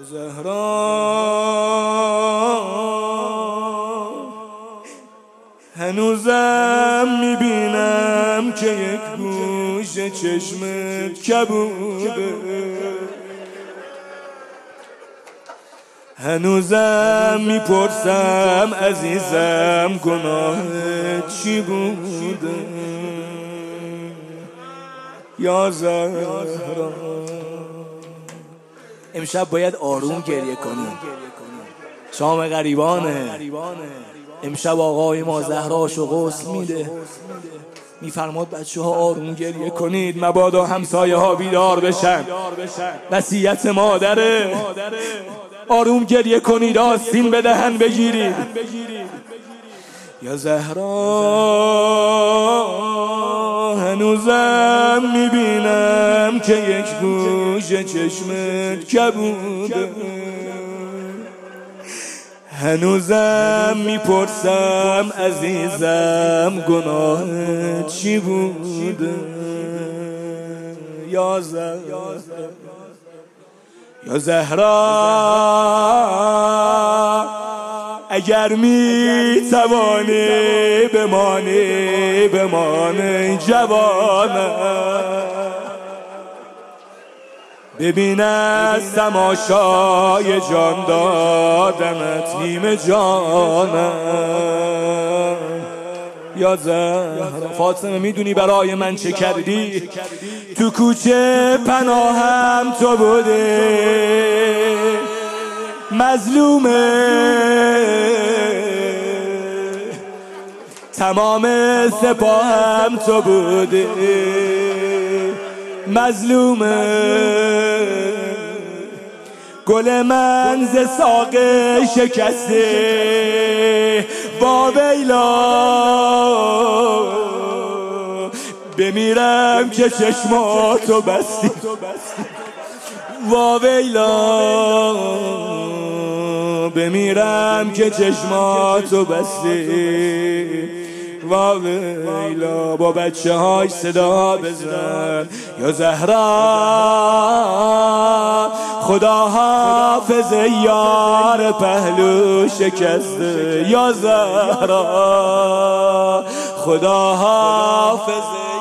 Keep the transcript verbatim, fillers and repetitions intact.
زهرا هنوزم میبینم که یک گوش چشمت کبوده، هنوزم میپرسم عزیزم گناهت چی بوده یا زهرا. امشب باید آروم گریه کنیم، شام غریبانه. امشب آقای ما زهراشو غسل میده، میفرماد بچه ها آروم گریه کنید مبادا همسایه ها بیدار بشن، وصیت مادره. آروم گریه کنید، آستین به دهن بگیرید. یا زهرا هنوزم میبینم که یک گوش چشمت کبوده، هنوزم میپرسم عزیزم گناهت چی بوده یا زهرا. یا زهرا اگر میتوانی بمانی بمانی جوانم، ببین از تماشای جان دادمت نیم جانم یا زهرا. فاطمه میدونی برای من چه کردی؟ تو کوچه پناهم تو بوده، مظلومه تمام سپاهم تو بوده، مظلومه گل من ز ساقه شکسته، با ویلا بمیرم که چشماتو بستی، وا ویلا بمیرم که چشماتو بستی، وا ویلا. با بچه های صدا بزن یا زهرا خدا حافظ یار پهلو شکسته، یا زهرا خدا حافظ